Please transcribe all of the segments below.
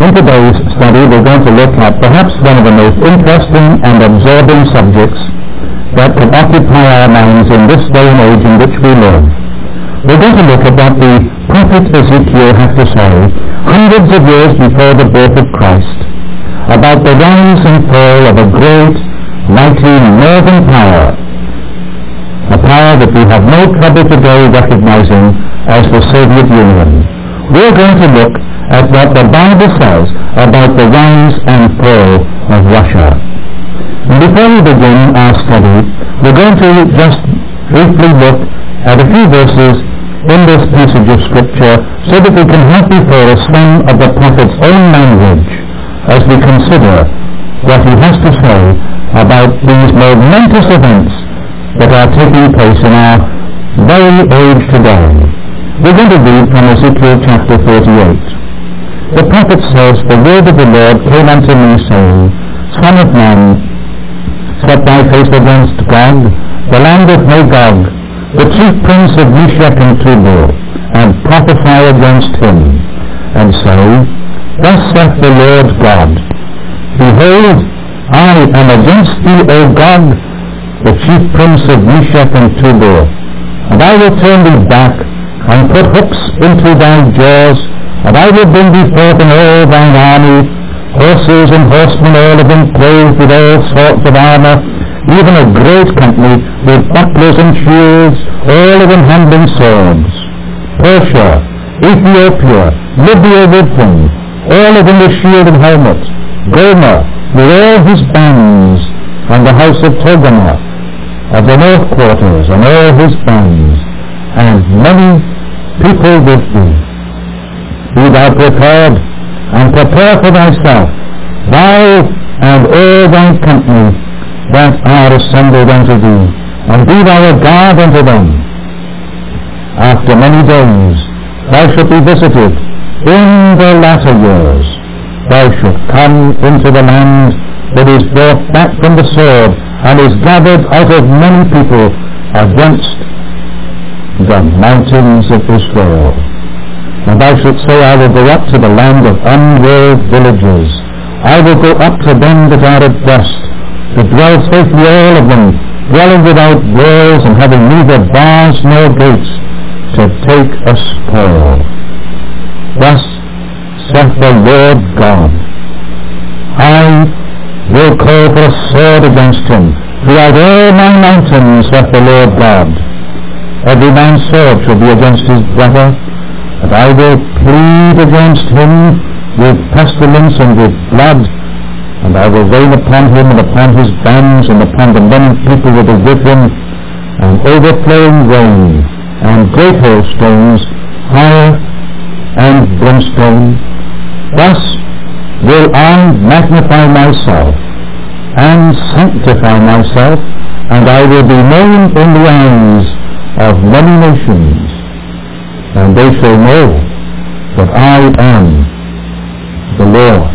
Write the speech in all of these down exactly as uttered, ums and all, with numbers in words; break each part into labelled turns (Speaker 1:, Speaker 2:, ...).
Speaker 1: In today's study, we're going to look at perhaps one of the most interesting and absorbing subjects that can occupy our minds in this day and age in which we live. We're going to look at what the prophet Ezekiel had to say hundreds of years before the birth of Christ about the rise and fall of a great, mighty northern power, a power that we have no trouble today recognizing as the Soviet Union. We're going to look at what the Bible says about the rise and fall of Russia. And before we begin our study, we're going to just briefly look at a few verses in this passage of Scripture so that we can have before us some of the prophet's own language as we consider what he has to say about these momentous events that are taking place in our very age today. We're going to read from Ezekiel chapter thirty-eight. The prophet says, "The word of the Lord came unto me, saying, Son of man, set thy face against Gog, the land of Magog, the chief prince of Meshech and Tubal, and prophesy against him, and say, Thus saith the Lord God, Behold, I am against thee, O Gog, the chief prince of Meshech and Tubal, and I will turn thee back, and put hooks into thy jaws, and I will bring thee forth in all thine army, horses and horsemen, all of them clothed with all sorts of armor, even a great company with bucklers and shields, all of them handling swords. Persia, Ethiopia, Libya with them, all of them with shield and helmet. Gomer, with all his bands, and the house of Togarmah, of the north quarters, and all his bands, and many people with thee. Be thou prepared, and prepare for thyself, thou and all thy company that are assembled unto thee, and be thou a guard unto them. After many days thou shalt be visited in the latter years. Thou shalt come into the land that is brought back from the sword, and is gathered out of many people against the mountains of Israel. And thou shalt say, I will go up to the land of unwalled villages. I will go up to them that are at rest, to dwell safely all of them, dwelling without walls, and having neither bars nor gates, to take a spoil. Thus saith the Lord God, I will call for a sword against him throughout all my mountains, saith the Lord God. Every man's sword shall be against his brother, and I will plead against him with pestilence and with blood, and I will rain upon him and upon his bands and upon the many people that are with him, and overflowing rain, and great hailstones, fire and brimstone. Thus will I magnify myself, and sanctify myself, and I will be known in the eyes of many nations, and they shall know that I am the Lord.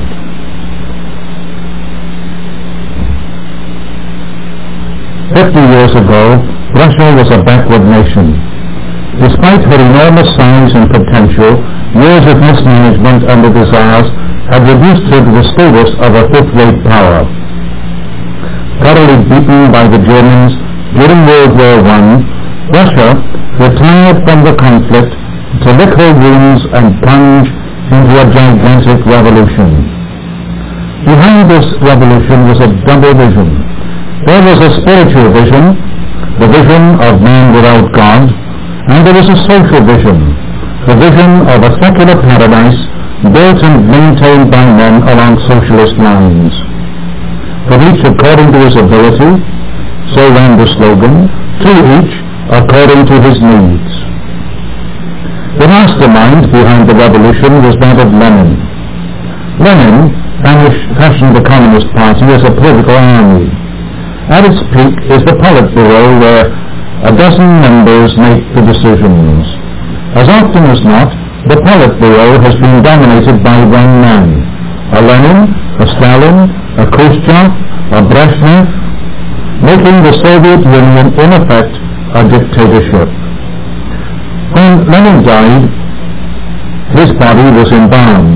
Speaker 1: Fifty years ago, Russia was a backward nation. Despite her enormous size and potential, years of mismanagement under the Tsars had reduced her to the status of a fifth-rate power. Thoroughly beaten by the Germans during World War One, Russia retired from the conflict to lick her wounds and plunge into a gigantic revolution. Behind this revolution was a double vision. There was a spiritual vision, the vision of man without God, and there was a social vision, the vision of a secular paradise built and maintained by men along socialist lines. For each according to his ability, so ran the slogan, to each according to his needs. The mastermind behind the revolution was that of Lenin. Lenin fashioned the Communist Party as a political army. At its peak is the Politburo, where a dozen members make the decisions. As often as not, the Politburo has been dominated by one man, a Lenin, a Stalin, a Khrushchev, a Brezhnev, making the Soviet Union in effect a dictatorship. When Lenin died, his body was embalmed,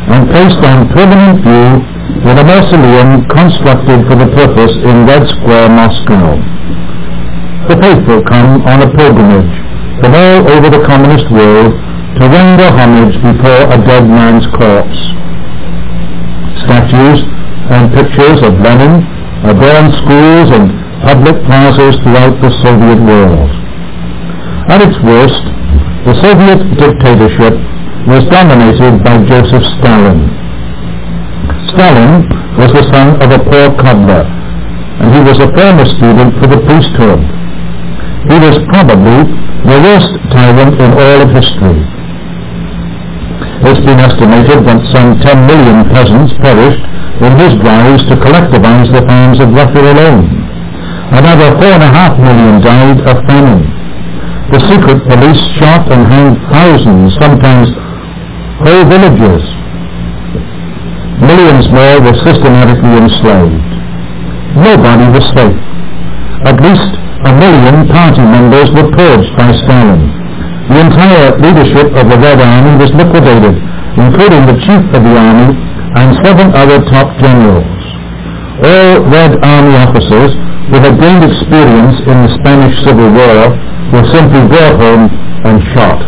Speaker 1: and placed on permanent view in a mausoleum constructed for the purpose in Red Square, Moscow. The faithful come on a pilgrimage from all over the communist world to render homage before a dead man's corpse. Statues and pictures of Lenin adorn schools and public plazas throughout the Soviet world. At its worst, the Soviet dictatorship was dominated by Joseph Stalin. Stalin was the son of a poor cobbler, and he was a former student for the priesthood. He was probably the worst tyrant in all of history. It's been estimated that some ten million peasants perished in his drives to collectivize the farms of Russia alone. Another four and a half million died of famine. The secret police shot and hanged thousands, sometimes whole villages. Millions more were systematically enslaved. Nobody was safe. At least a million party members were purged by Stalin. The entire leadership of the Red Army was liquidated, including the chief of the army and seven other top generals. All Red Army officers who had gained experience in the Spanish Civil War were simply brought home and shot.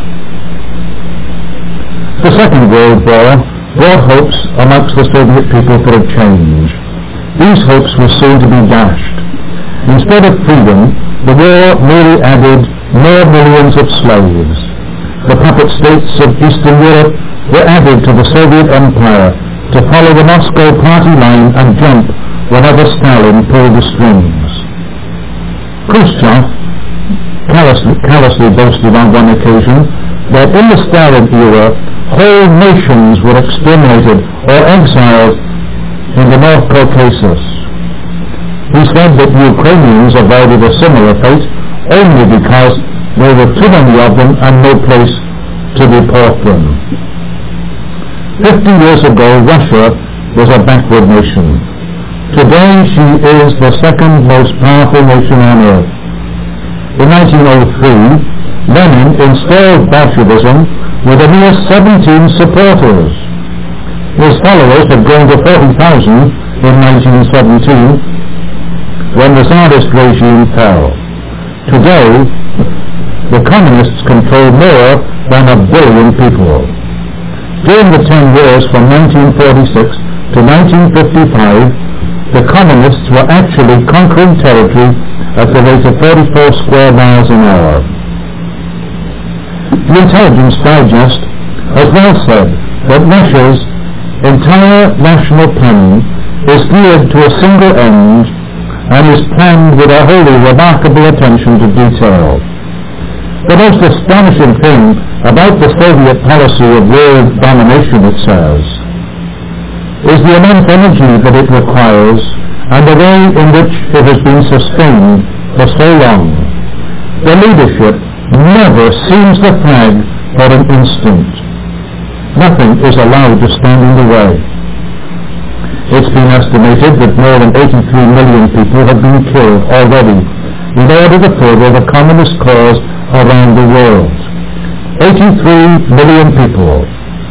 Speaker 1: The Second World War brought hopes amongst the Soviet people for a change. These hopes were soon to be dashed. Instead of freedom, the war merely added more millions of slaves. The puppet states of Eastern Europe were added to the Soviet Empire to follow the Moscow party line and jump whenever Stalin pulled the strings. Khrushchev callously, callously boasted on one occasion that in the Stalin era, whole nations were exterminated or exiled in the North Caucasus. He said that the Ukrainians avoided a similar fate only because there were too many of them and no place to deport them. Fifty years ago, Russia was a backward nation. Today, she is the second most powerful nation on earth. In nineteen oh three, Lenin installed Bolshevism with a mere seventeen supporters. His followers had grown to forty thousand in nineteen seventeen when the Tsarist regime fell. Today, the communists control more than a billion people. During the ten years from nineteen forty-six to nineteen fifty-five, the communists were actually conquering territory at the rate of forty-four square miles an hour. The Intelligence Digest has well said that Russia's entire national plan is geared to a single end and is planned with a wholly remarkable attention to detail. The most astonishing thing about the Soviet policy of world domination, it says, is the immense energy that it requires and the way in which it has been sustained for so long. The leadership never seems to flag for an instant. Nothing is allowed to stand in the way. It's been estimated that more than eighty-three million people have been killed already in order to further the communist cause around the world. eighty-three million people.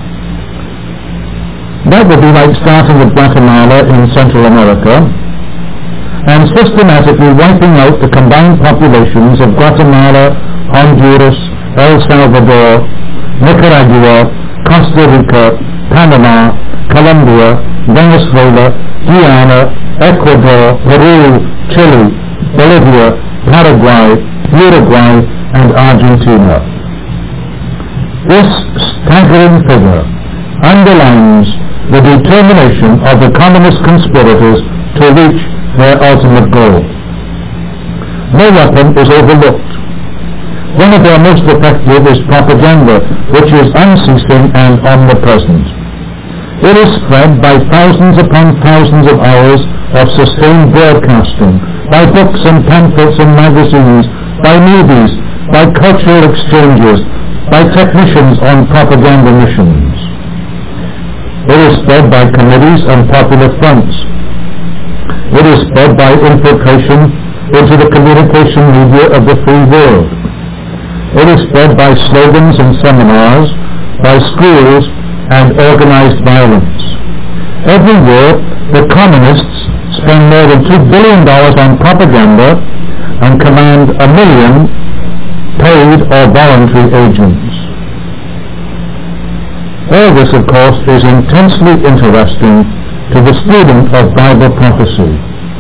Speaker 1: That would be like starting with Guatemala in Central America and systematically wiping out the combined populations of Guatemala, Honduras, El Salvador, Nicaragua, Costa Rica, Panama, Colombia, Venezuela, Guyana, Ecuador, Peru, Chile, Bolivia, Paraguay, Uruguay, and Argentina. This staggering figure underlines the determination of the communist conspirators to reach their ultimate goal. No weapon is overlooked. One of their most effective is propaganda, which is unceasing and omnipresent. It is spread by thousands upon thousands of hours of sustained broadcasting, by books and pamphlets and magazines, by movies, by cultural exchanges, by technicians on propaganda missions. It is spread by committees and popular fronts. It is spread by infiltration into the communication media of the free world. It is spread by slogans and seminars, by schools, and organized violence. Every year, the communists spend more than two billion dollars on propaganda and command a million paid or voluntary agents. All this, of course, is intensely interesting to the student of Bible prophecy.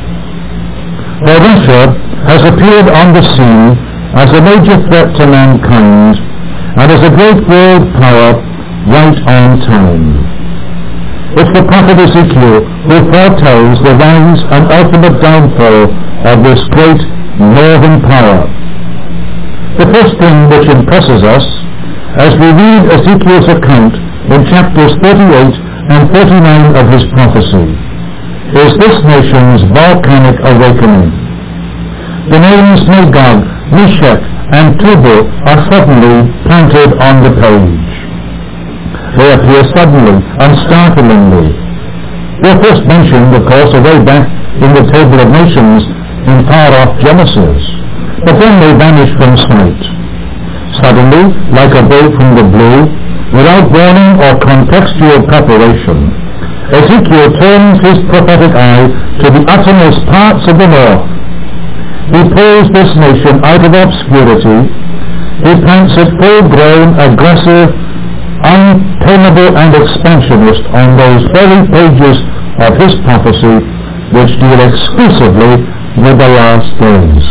Speaker 1: For Russia has appeared on the scene as a major threat to mankind and as a great world power right on time. It's the prophet Ezekiel who foretells the rise and ultimate downfall of this great northern power. The first thing which impresses us as we read Ezekiel's account in chapters thirty-eight and thirty-nine of his prophecy is this nation's volcanic awakening. The names Magog, Meshach, and Tubal are suddenly planted on the page. They appear suddenly and startlingly. They are first mentioned, of course, away back in the Table of Nations in far-off Genesis, but then they vanish from sight. Suddenly, like a bolt from the blue, without warning or contextual preparation, Ezekiel turns his prophetic eye to the uttermost parts of the north. He pulls this nation out of obscurity. He plants it full-grown, aggressive, untamable and expansionist on those very pages of his prophecy which deal exclusively with the last days.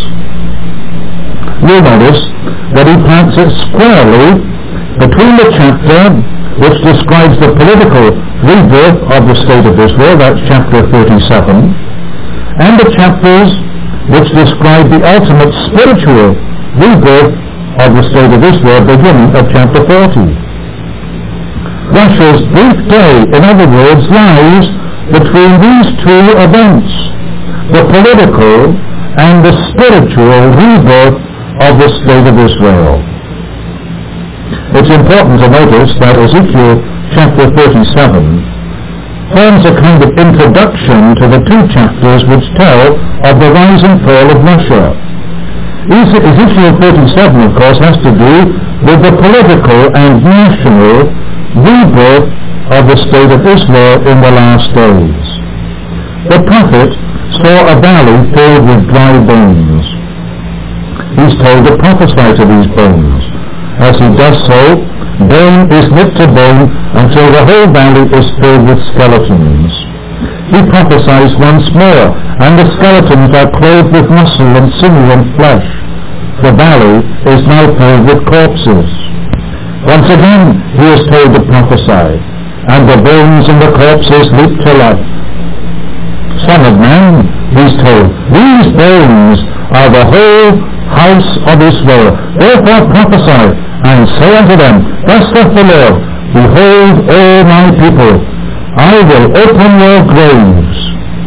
Speaker 1: You'll notice that he plants it squarely between the chapter which describes the political rebirth of the state of Israel, that's chapter thirty-seven, and the chapters which describe the ultimate spiritual rebirth of the state of Israel, beginning at chapter forty. Russia's brief day, in other words, lies between these two events, the political and the spiritual rebirth of the state of Israel. It's important to notice that Ezekiel chapter thirty-seven forms a kind of introduction to the two chapters which tell of the rise and fall of Russia. Ezekiel thirty-seven, of course, has to do with the political and national rebirth of the state of Israel in the last days. The prophet saw a valley filled with dry bones. He's told to prophesy to these bones. As he does so, bone is knit to bone until the whole valley is filled with skeletons. He prophesies once more, and the skeletons are clothed with muscle and sinew and flesh. The valley is now filled with corpses. Once again he is told to prophesy, and the bones and the corpses leap to life. Son of man, he's told, these bones are the whole house of Israel. Therefore prophesy, and say unto them, thus saith the Lord, behold, O my people, I will open your graves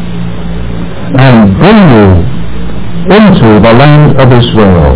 Speaker 1: and bring you into the land of Israel.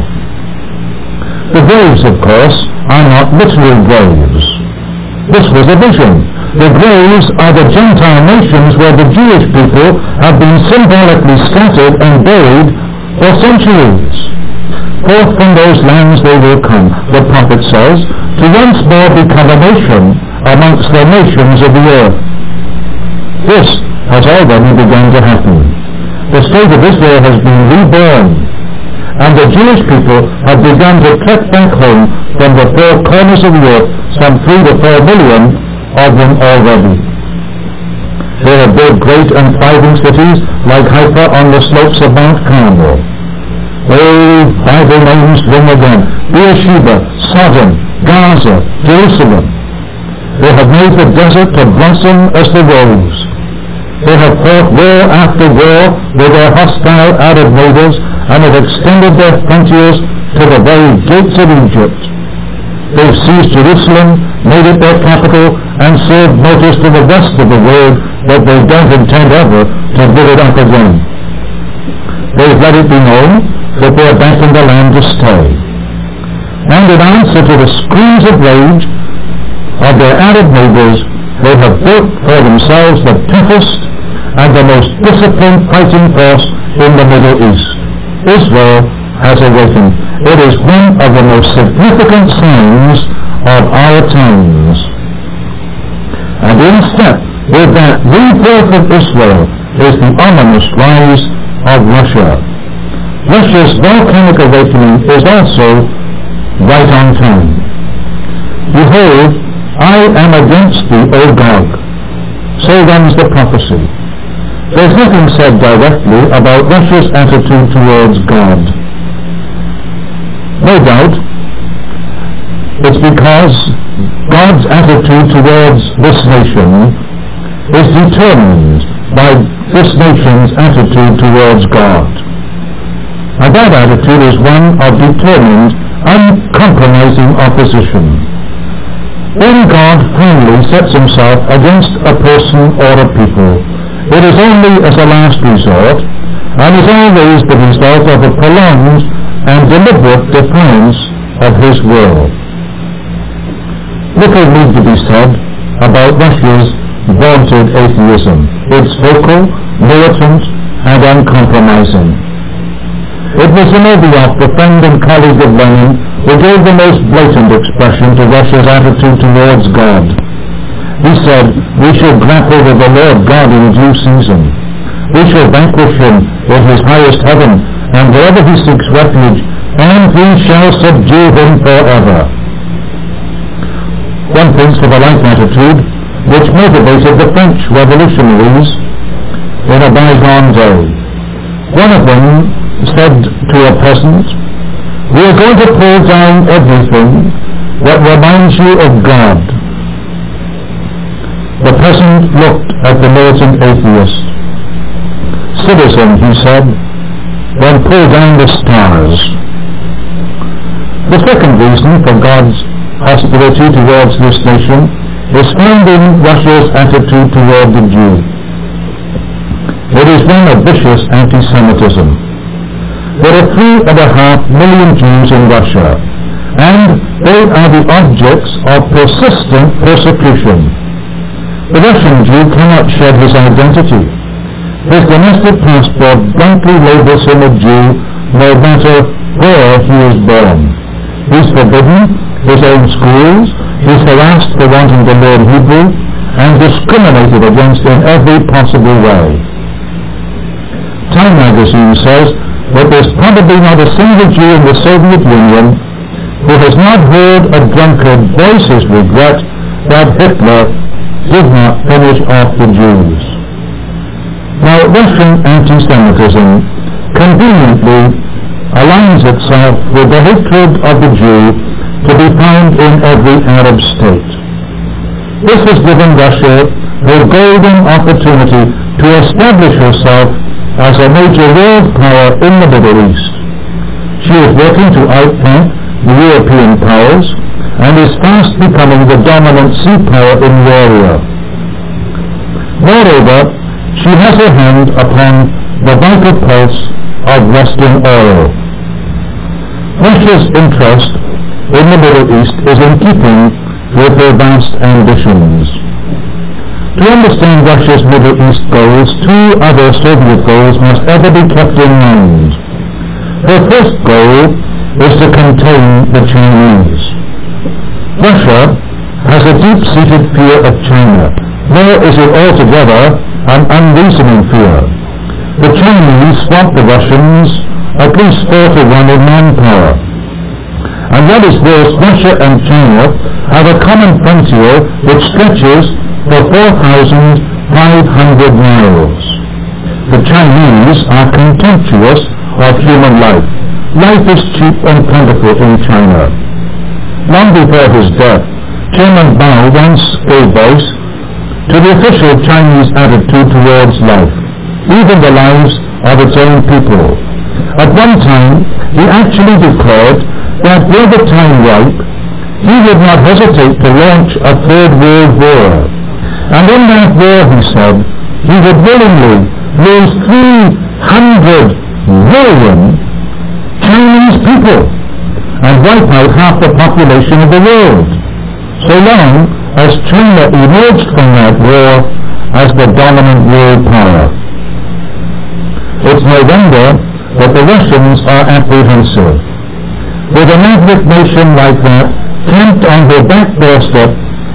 Speaker 1: The graves, of course, are not literal graves. This was a vision. The graves are the Gentile nations where the Jewish people have been symbolically scattered and buried for centuries. Forth from those lands they will come, the prophet says, to once more become a nation amongst the nations of the earth. This has already begun to happen. The state of Israel has been reborn, and the Jewish people have begun to trek back home from the four corners of the earth, some three to four million of them already. They have built great and thriving cities like Haifa on the slopes of Mount Carmel. Oh, Bible names ring again. Beersheba, Sodom, Gaza, Jerusalem. They have made the desert to blossom as the rose. They have fought war after war with their hostile Arab neighbors and have extended their frontiers to the very gates of Egypt. They've seized Jerusalem, made it their capital, and served notice to the rest of the world that they don't intend ever to give it up again. They've let it be known that they are back in the land to stay. And in answer to the screams of rage of their Arab neighbors, they have built for themselves the toughest and the most disciplined fighting force in the Middle East. Israel has awakened. It is one of the most significant signs of our times. and in step with that rebirth of Israel is the ominous rise of Russia. Russia's volcanic awakening is also right on time. Behold, I am against thee, O Gog. So runs the prophecy. There's nothing said directly about Russia's attitude towards God. No doubt, it's because God's attitude towards this nation is determined by this nation's attitude towards God. And that attitude is one of determined, uncompromising opposition. When God finally sets himself against a person or a people, it is only as a last resort, and is always the result of a prolonged and deliberate defiance of his will. Little need to be said about Russia's vaunted atheism. It's vocal, militant, and uncompromising. It was Zinoviev, the friend and colleague of Lenin, who gave the most blatant expression to Russia's attitude towards God. He said, we shall grapple with the Lord God in due season. We shall vanquish him in his highest heaven, and wherever he seeks refuge, and we shall subdue him forever. One thinks of a like attitude which motivated the French revolutionaries in a bygone day. One of them said to a peasant, we are going to pull down everything that reminds you of God. The peasant looked at the militant atheist. Citizen, he said, then pull down the stars. The second reason for God's hostility towards this nation is found in Russia's attitude toward the Jew. It is one of vicious anti-Semitism. There are three and a half million Jews in Russia, and they are the objects of persistent persecution. The Russian Jew cannot shed his identity. His domestic passport bluntly labels him a Jew no matter where he is born. He is forbidden his own schools, he is harassed for wanting to learn Hebrew, and discriminated against in every possible way. Time magazine says that there's probably not a single Jew in the Soviet Union who has not heard a drunkard voice his regret that Hitler did not finish off the Jews. Now, Russian anti-Semitism conveniently aligns itself with the hatred of the Jew to be found in every Arab state. This has given Russia the golden opportunity to establish herself as a major world power in the Middle East. She is working to outflank the European powers and is fast becoming the dominant sea power in the area. Moreover, she has her hand upon the vital pulse of Western oil. Russia's interest in the Middle East is in keeping with her vast ambitions. To understand Russia's Middle East goals, two other Soviet goals must ever be kept in mind. Her first goal is to contain the Chinese. Russia has a deep-seated fear of China, nor is it altogether an unreasoning fear. The Chinese swamp the Russians at least four to one in manpower. And what is worse, Russia and China have a common frontier which stretches for four thousand five hundred miles. The Chinese are contemptuous of human life. Life is cheap and plentiful in China. Long before his death, Chairman Mao once gave voice to the official Chinese attitude towards life, even the lives of its own people. At one time, he actually declared that were the time ripe, he would not hesitate to launch a third world war. And in that war, he said, he would willingly lose three hundred million Chinese people and wipe out half the population of the world, so long as China emerged from that war as the dominant world power. It's no wonder that the Russians are apprehensive. With a maverick nation like that camped on her back doorstep,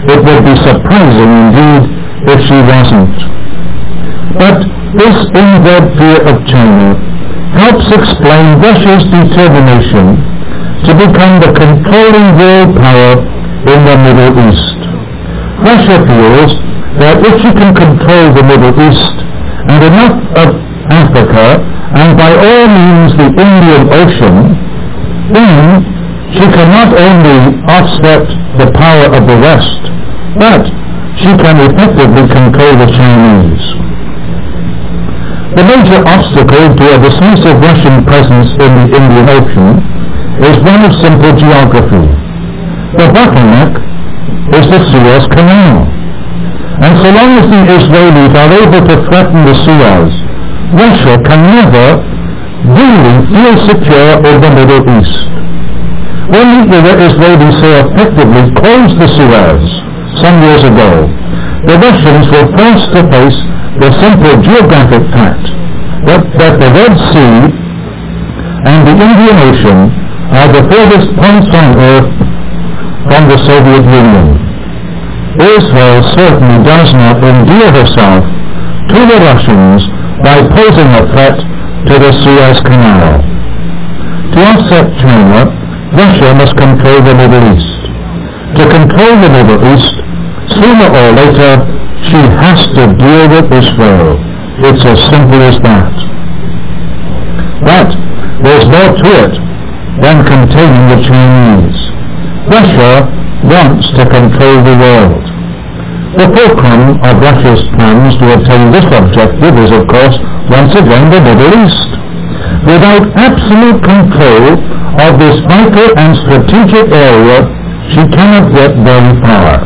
Speaker 1: It would be surprising indeed if she wasn't. But this inbred fear of China helps explain Russia's determination to become the controlling world power in the Middle East. Russia feels that if she can control the Middle East and enough of Africa, and by all means the Indian Ocean, then she can not only offset the power of the West, but she can effectively control the Chinese. The major obstacle to a decisive Russian presence in the Indian Ocean is one of simple geography. The bottleneck is the Suez Canal. And so long as the Israelis are able to threaten the Suez, Russia can never really feel secure in the Middle East. When the Israelis so effectively closed the Suez some years ago, the Russians were forced to face the simple geographic fact that, that the Red Sea and the Indian Ocean are the furthest points on earth from the Soviet Union. Israel certainly does not endear herself to the Russians by posing a threat to the Suez Canal. To offset China, Russia must control the Middle East. To control the Middle East, sooner or later, she has to deal with Israel. It's as simple as that. But there's more to it than containing the Chinese. Russia wants to control the world. The fulcrum of Russia's plans to attain this objective is, of course, once again the Middle East. Without absolute control of this vital and strategic area, she cannot get very far.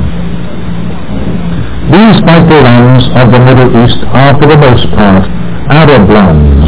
Speaker 1: These vital lands of the Middle East are, for the most part, Arab lands.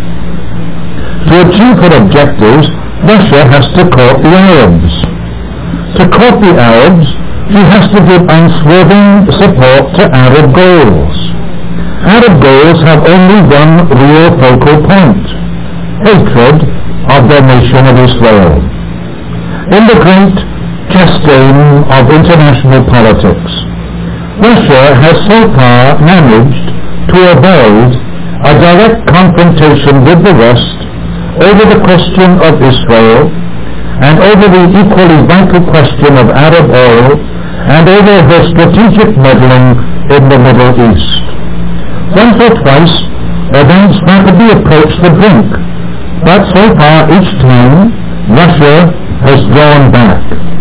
Speaker 1: To achieve her objectives, Russia has to court the Arabs. To court the Arabs, she has to give unswerving support to Arab goals. Arab goals have only one real focal point: hatred of the nation of Israel. In the great chess game of international politics, Russia has so far managed to avoid a direct confrontation with the West over the question of Israel and over the equally vital question of Arab oil and over her strategic meddling in the Middle East. Once or twice, events rapidly approached the brink, but so far each time, Russia has drawn back.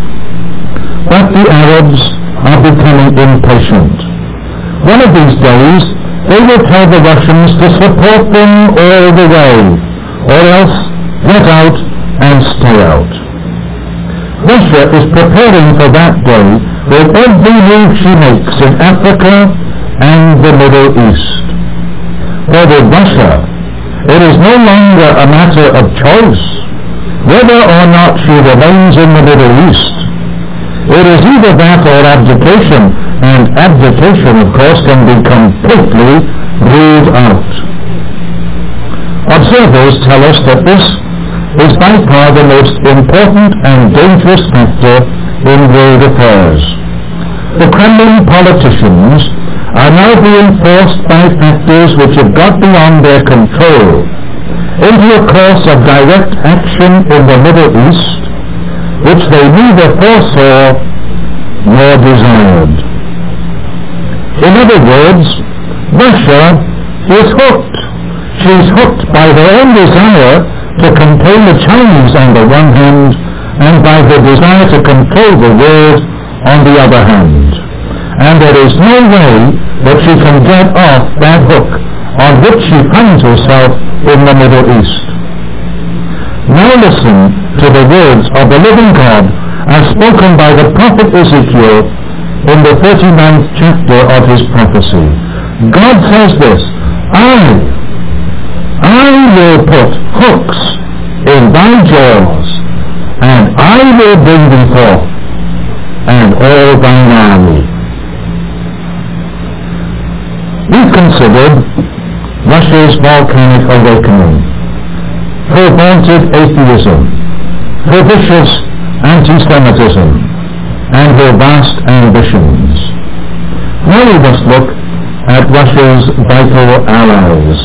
Speaker 1: But the Arabs are becoming impatient. One of these days, they will tell the Russians to support them all the way, or else get out and stay out. Russia is preparing for that day with every move she makes in Africa and the Middle East. For with Russia, it is no longer a matter of choice whether or not she remains in the Middle East. It is either that or abdication, and abdication, of course, can be completely ruled out. Observers tell us that this is by far the most important and dangerous factor in world affairs. The Kremlin politicians are now being forced by factors which have got beyond their control into a course of direct action in the Middle East, which they neither foresaw nor desired. In other words, Russia is hooked. She's hooked by her own desire to control the Chinese on the one hand and by her desire to control the world on the other hand. And there is no way that she can get off that hook on which she finds herself in the Middle East. Now listen to the words of the living God as spoken by the prophet Ezekiel in the thirty-ninth chapter of his prophecy. God says this: I, I will put hooks in thy jaws, and I will bring thee forth, and all thine army. We've considered Russia's volcanic awakening, her vaunted atheism, her vicious anti-Semitism, and her vast ambitions. Now we must look at Russia's vital allies.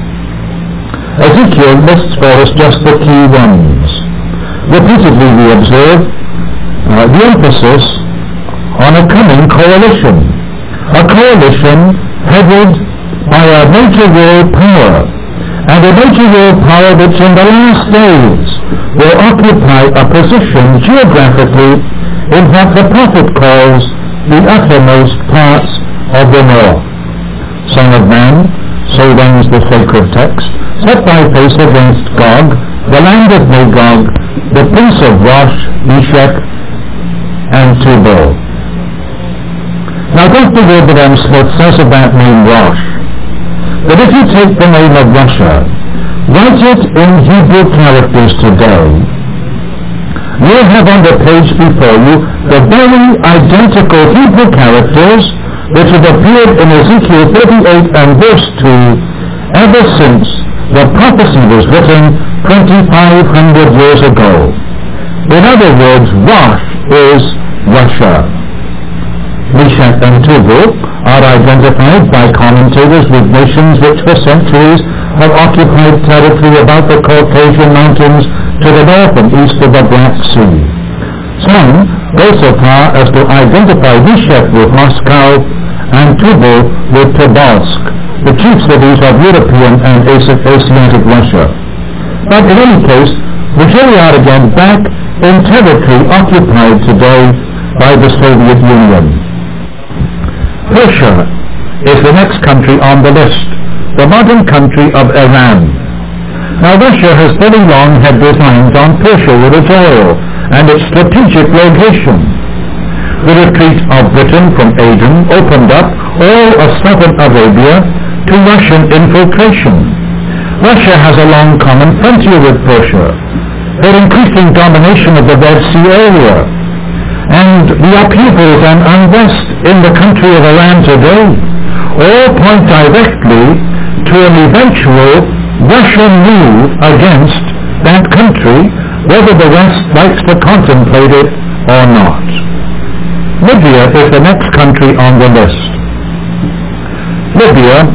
Speaker 1: Ezekiel lists for us just the key ones. Repeatedly we observe uh, the emphasis on a coming coalition, a coalition headed by a major world power, and a major world power which in the last days will occupy a position geographically in what the prophet calls the uttermost parts of the north. Son of man, so runs the sacred text, set thy face against Gog, the land of Magog, the prince of Rosh, Meshech, and Tubal. Now Doctor Wilbraham Smith says of that name Rosh, that if you take the name of Russia, write it in Hebrew characters today, you'll have on the page before you the very identical Hebrew characters which have appeared in Ezekiel thirty-eight and verse two ever since the prophecy was written twenty-five hundred years ago. In other words, Rosh is Russia. Meshech and Tubal are identified by commentators with nations which for centuries have occupied territory about the Caucasian Mountains to the north and east of the Black Sea. Some go so far as to identify Meshech with Moscow and Tubal with Tobolsk, the chief cities of European and Asiatic Russia. But in any case, here we are again back in territory occupied today by the Soviet Union. Persia is the next country on the list, the modern country of Iran. Now Russia has very long had designs on Persia with its oil and its strategic location. The retreat of Britain from Aden opened up all of southern Arabia to Russian infiltration. Russia has a long common frontier with Persia, their increasing domination of the Red Sea area, and the upheavals and unrest in the country of Iran today all point directly to an eventual Russian move against that country, whether the West likes to contemplate it or not. Libya is the next country on the list. Libya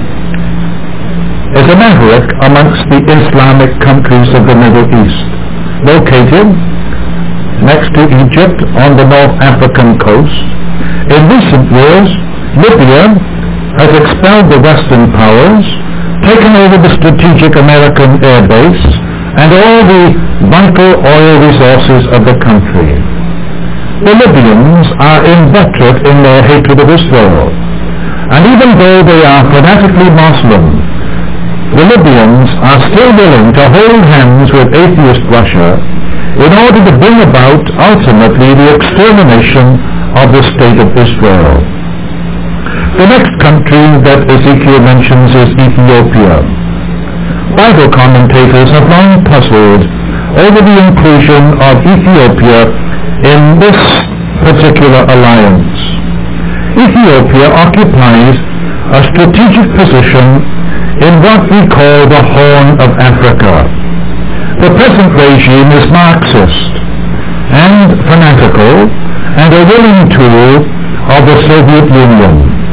Speaker 1: is a maverick amongst the Islamic countries of the Middle East, located next to Egypt on the North African coast. In recent years, Libya has expelled the Western powers, taken over the strategic American air base, and all the vital oil resources of the country. The Libyans are inveterate in their hatred of Israel, and even though they are fanatically Muslim, the Libyans are still willing to hold hands with atheist Russia in order to bring about ultimately the extermination of the state of Israel. The next country that Ezekiel mentions is Ethiopia. Bible commentators have long puzzled over the inclusion of Ethiopia in this particular alliance. Ethiopia occupies a strategic position in what we call the Horn of Africa. The present regime is Marxist and fanatical and a willing tool of the Soviet Union.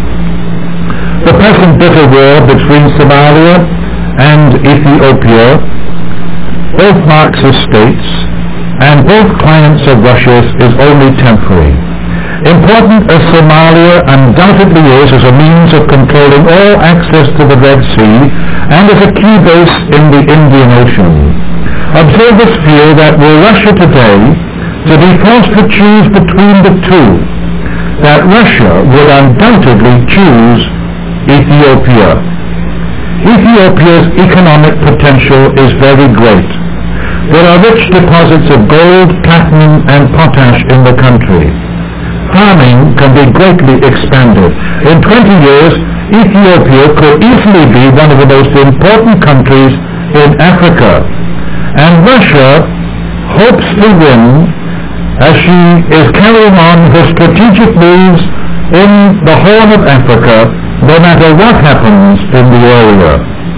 Speaker 1: The present bitter war between Somalia and Ethiopia, both Marxist states and both clients of Russia's, is only temporary. Important as Somalia undoubtedly is as a means of controlling all access to the Red Sea and as a key base in the Indian Ocean, observers feel that were Russia today to be forced to choose between the two, that Russia would undoubtedly choose Ethiopia. Ethiopia's economic potential is very great. There are rich deposits of gold, platinum, and potash in the country. Farming can be greatly expanded. In twenty years, Ethiopia could easily be one of the most important countries in Africa. And Russia hopes to win as she is carrying on her strategic moves in the Horn of Africa, no matter what happens in the area.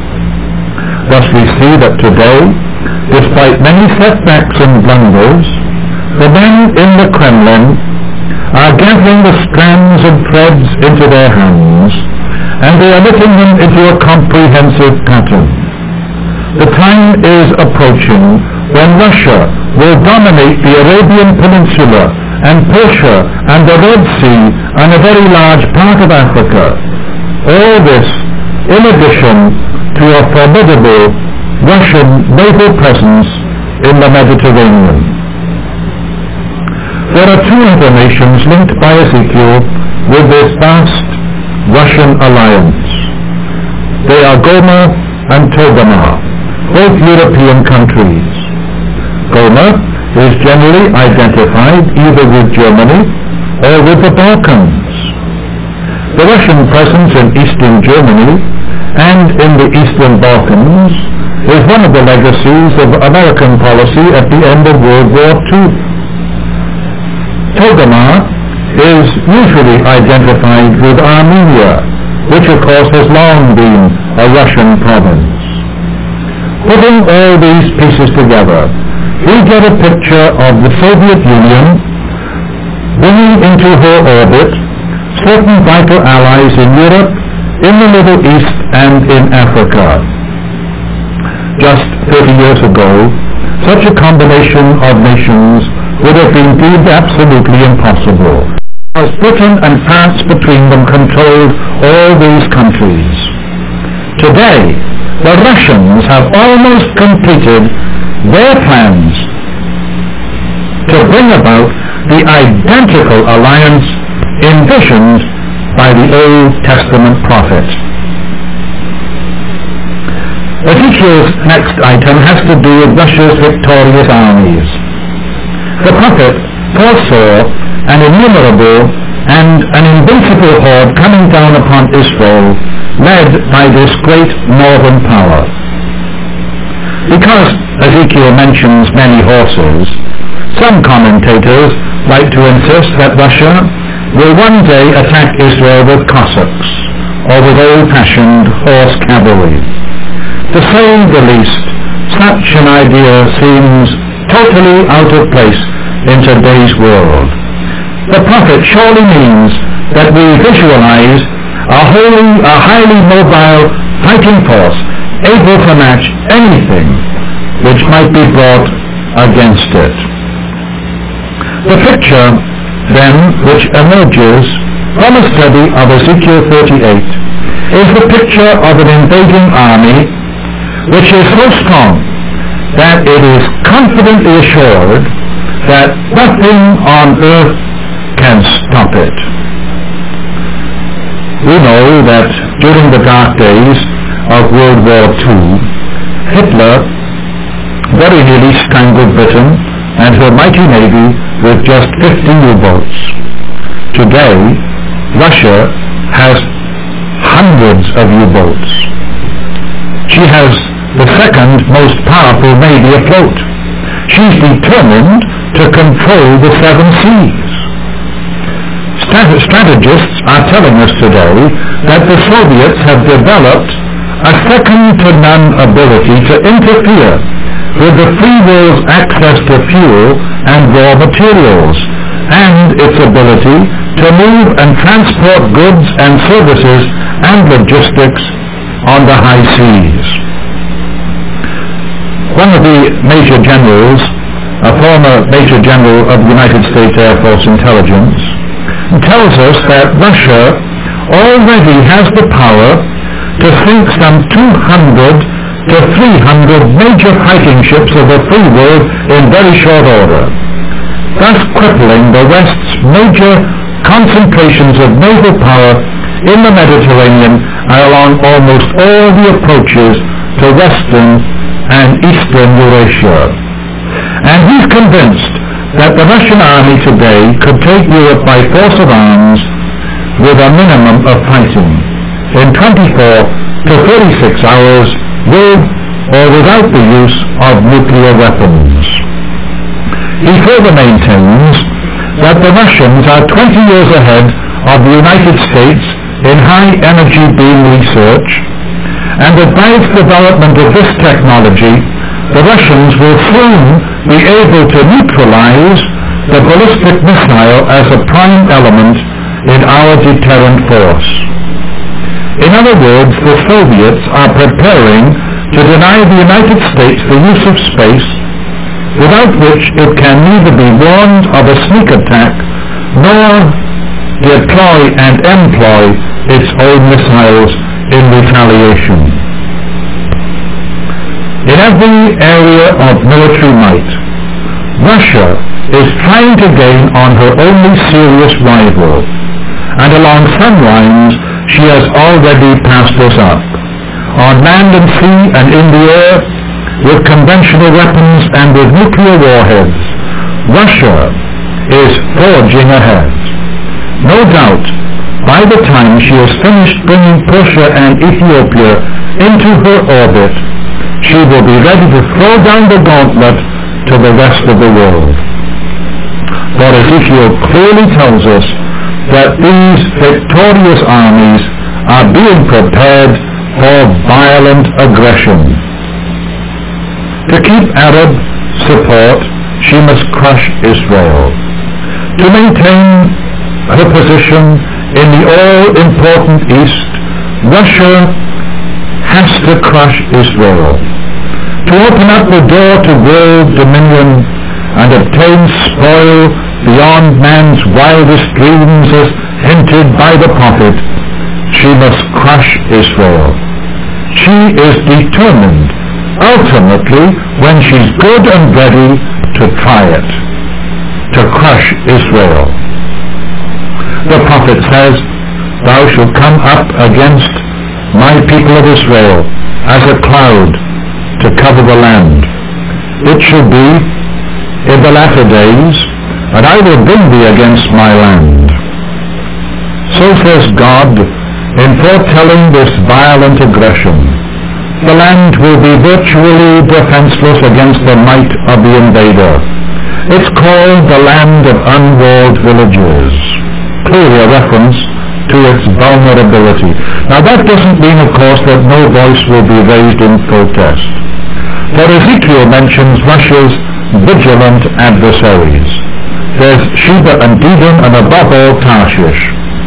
Speaker 1: Thus we see that today, despite many setbacks and blunders, the men in the Kremlin are gathering the strands and threads into their hands, and they are knitting them into a comprehensive pattern. The time is approaching when Russia will dominate the Arabian Peninsula and Persia and the Red Sea and a very large part of Africa. All this in addition to a formidable Russian naval presence in the Mediterranean. There are two other nations linked by Ezekiel with this vast Russian alliance. They are Gomer and Togarmah, both European countries. Gomer is generally identified either with Germany or with the Balkans. The Russian presence in eastern Germany and in the eastern Balkans is one of the legacies of American policy at the end of World War Two. Togarmah is usually identified with Armenia, which of course has long been a Russian province. Putting all these pieces together, we get a picture of the Soviet Union bringing into her orbit certain vital allies in Europe, in the Middle East, and in Africa. Just thirty years ago, such a combination of nations would have been deemed absolutely impossible, as Britain and France between them controlled all these countries. Today, the Russians have almost completed their plans to bring about the identical alliance envisioned by the Old Testament prophet. Ezekiel's next item has to do with Russia's victorious armies. The prophet foresaw an innumerable and an invincible horde coming down upon Israel, led by this great northern power. Because Ezekiel mentions many horses, some commentators like to insist that Russia will one day attack Israel with Cossacks, or with old-fashioned horse cavalry. To say the least, such an idea seems totally out of place in today's world. The prophet surely means that we visualize a, wholly, a highly mobile fighting force able to match anything which might be brought against it. The picture, then, which emerges from a study of Ezekiel thirty-eight is the picture of an invading army which is so strong that it is confidently assured that nothing on earth can stop it. We know that during the dark days of World War Two, Hitler very nearly strangled Britain and her mighty navy with just fifty U-boats. Today, Russia has hundreds of U-boats. She has the second most powerful navy afloat. She's determined to control the seven seas. Strat- strategists are telling us today that the Soviets have developed a second-to-none ability to interfere with the free world's access to fuel and raw materials, and its ability to move and transport goods and services and logistics on the high seas. One of the major generals, a former major general of the United States Air Force Intelligence, tells us that Russia already has the power to sink some two hundred to three hundred major fighting ships of the free world in very short order, thus crippling the West's major concentrations of naval power in the Mediterranean and along almost all the approaches to Western and Eastern Eurasia. And he's convinced that the Russian army today could take Europe by force of arms with a minimum of fighting in twenty-four to thirty-six hours, with or without the use of nuclear weapons. He further maintains that the Russians are twenty years ahead of the United States in high-energy beam research, and that by its development of this technology, the Russians will soon be able to neutralize the ballistic missile as a prime element in our deterrent force. In other words, the Soviets are preparing to deny the United States the use of space, without which it can neither be warned of a sneak attack nor deploy and employ its own missiles in retaliation. In every area of military might, Russia is trying to gain on her only serious rival, and along some lines she has already passed us up. On land and sea and in the air, with conventional weapons and with nuclear warheads, Russia is forging ahead. No doubt, by the time she has finished bringing Persia and Ethiopia into her orbit, she will be ready to throw down the gauntlet to the rest of the world. For Ezekiel clearly tells us that these victorious armies are being prepared for violent aggression. To keep Arab support, she must crush Israel. To maintain her position in the all-important East, Russia has to crush Israel. To open up the door to world dominion and obtain spoil beyond man's wildest dreams as hinted by the prophet, she must crush Israel. She is determined, ultimately, when she's good and ready, to try it, to crush Israel. The prophet says, "Thou shalt come up against my people of Israel as a cloud to cover the land. It shall be in the latter days, and I will bring thee against my land." So says God in foretelling this violent aggression. The land will be virtually defenseless against the might of the invader. It's called the land of unwalled villages, clearly a reference to its vulnerability. Now that doesn't mean, of course, that no voice will be raised in protest. For Ezekiel mentions Russia's vigilant adversaries. There's Sheba and Dedan, and above all Tarshish.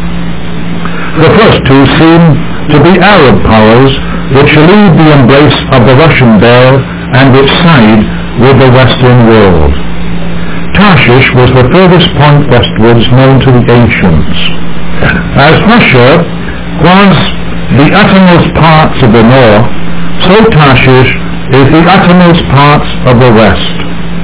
Speaker 1: The first two seem to be Arab powers which elude the embrace of the Russian bear and which side with the Western world. Tarshish was the furthest point westwards known to the ancients. As Russia was the uttermost parts of the north, so Tarshish is the uttermost parts of the west.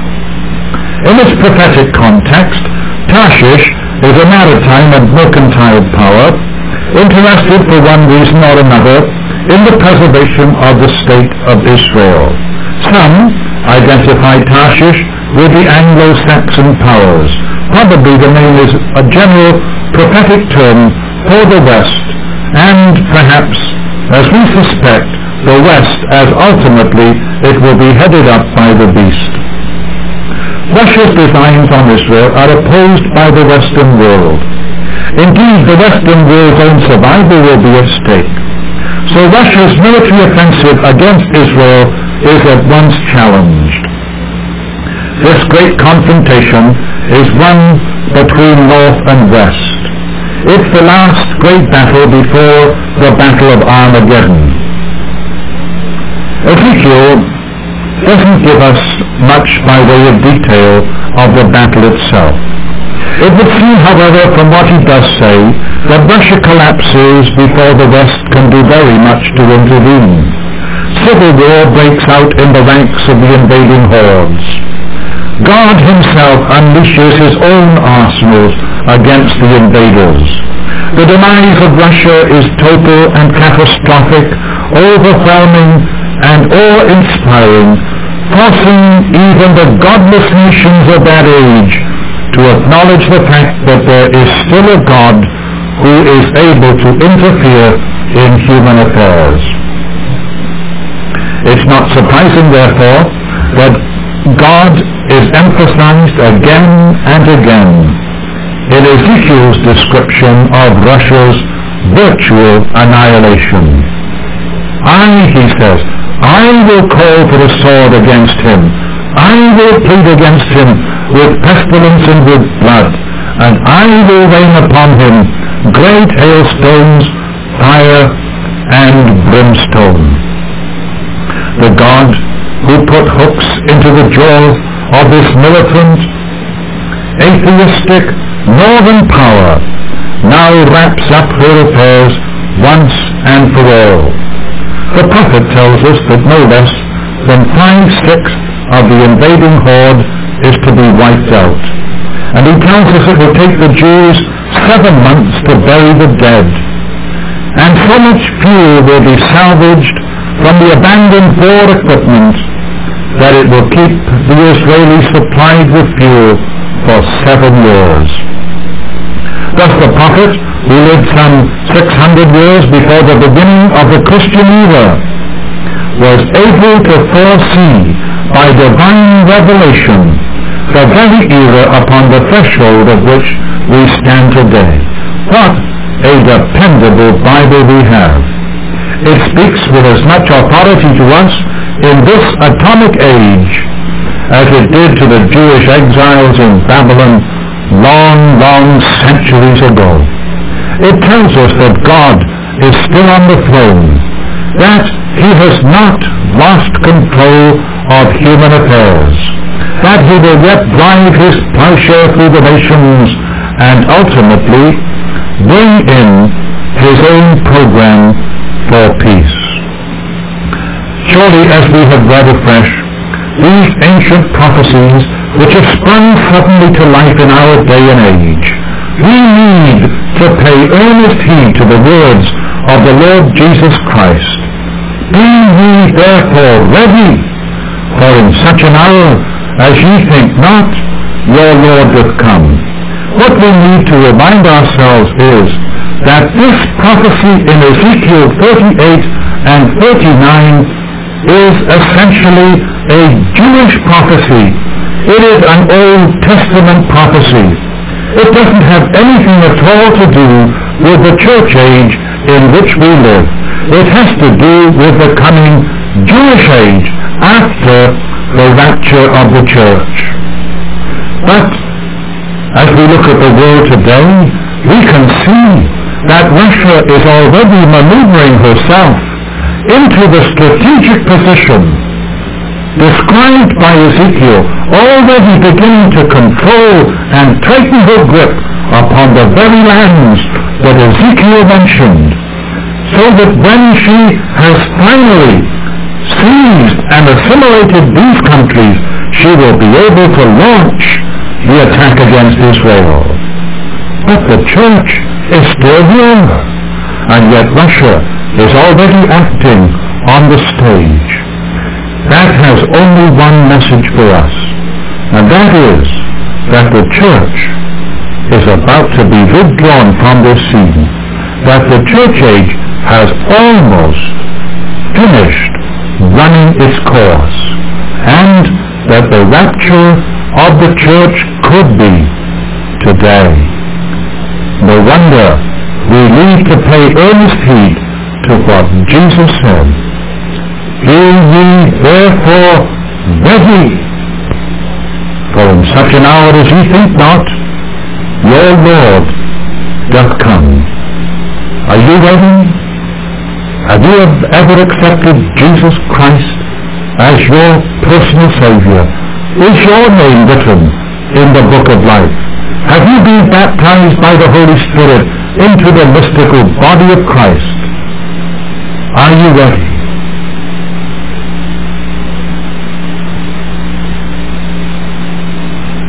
Speaker 1: In its prophetic context, Tarshish is a maritime and mercantile power interested for one reason or another in the preservation of the state of Israel. Some identify Tarshish with the Anglo-Saxon powers. Probably the name is a general prophetic term for the West, and perhaps, as we suspect, the West as ultimately it will be headed up by the beast. Russia's designs on Israel are opposed by the Western world. Indeed, the Western world's own survival will be at stake. So Russia's military offensive against Israel is at once challenged. This great confrontation is one between North and West. It's the last great battle before the Battle of Armageddon. Ezekiel doesn't give us much by way of detail of the battle itself. It would seem, however, from what he does say, that Russia collapses before the West can do very much to intervene. Civil war breaks out in the ranks of the invading hordes. God himself unleashes his own arsenals against the invaders. The demise of Russia is total and catastrophic, overwhelming and awe-inspiring, forcing even the godless nations of that age to acknowledge the fact that there is still a God who is able to interfere in human affairs. It's not surprising, therefore, that God is emphasized again and again in Ezekiel's description of Russia's virtual annihilation. I, he says, I will call for the sword against him. I will plead against him with pestilence and with blood, and I will rain upon him great hailstones, fire, and brimstone. The God who put hooks into the jaw of this militant, atheistic, northern power now wraps up her affairs once and for all. The prophet tells us that no less than five-sixths of the invading horde is to be wiped out. And he tells us it will take the Jews seven months to bury the dead. And so much fuel will be salvaged from the abandoned war equipment that it will keep the Israelis supplied with fuel for seven years. Thus the prophet, who lived some six hundred years before the beginning of the Christian era, was able to foresee by divine revelation the very era upon the threshold of which we stand today. What a dependable Bible we have. It speaks with as much authority to us in this atomic age as it did to the Jewish exiles in Babylon long, long centuries ago. It tells us that God is still on the throne, that he has not lost control of human affairs, that he will yet drive his plowshare through the nations and ultimately bring in his own program for peace. Surely, as we have read afresh, these ancient prophecies which have sprung suddenly to life in our day and age, we need to pay earnest heed to the words of the Lord Jesus Christ. Be ye therefore ready, for in such an hour as ye think not, your Lord doth come. What we need to remind ourselves is that this prophecy in Ezekiel thirty-eight and thirty-nine is essentially a Jewish prophecy. It is an Old Testament prophecy. It doesn't have anything at all to do with the church age in which we live. It has to do with the coming Jewish age after the rapture of the church. But as we look at the world today, we can see that Russia is already maneuvering herself into the strategic position described by Ezekiel, already beginning to control and tighten her grip upon the very lands that Ezekiel mentioned, so that when she has finally seized and assimilated these countries, she will be able to launch the attack against Israel. But the church is still here, and yet Russia is already acting on the stage. That has only one message for us, and that is that the church is about to be withdrawn from this scene, that the church age has almost finished running its course, and that the rapture of the church could be today. No wonder we need to pay earnest heed to what Jesus said. Be ye therefore ready, for in such an hour as ye think not, your Lord doth come. Are you ready? Have you ever accepted Jesus Christ as your personal Savior? Is your name written in the book of life? Have you been baptized by the Holy Spirit into the mystical body of Christ? Are you ready?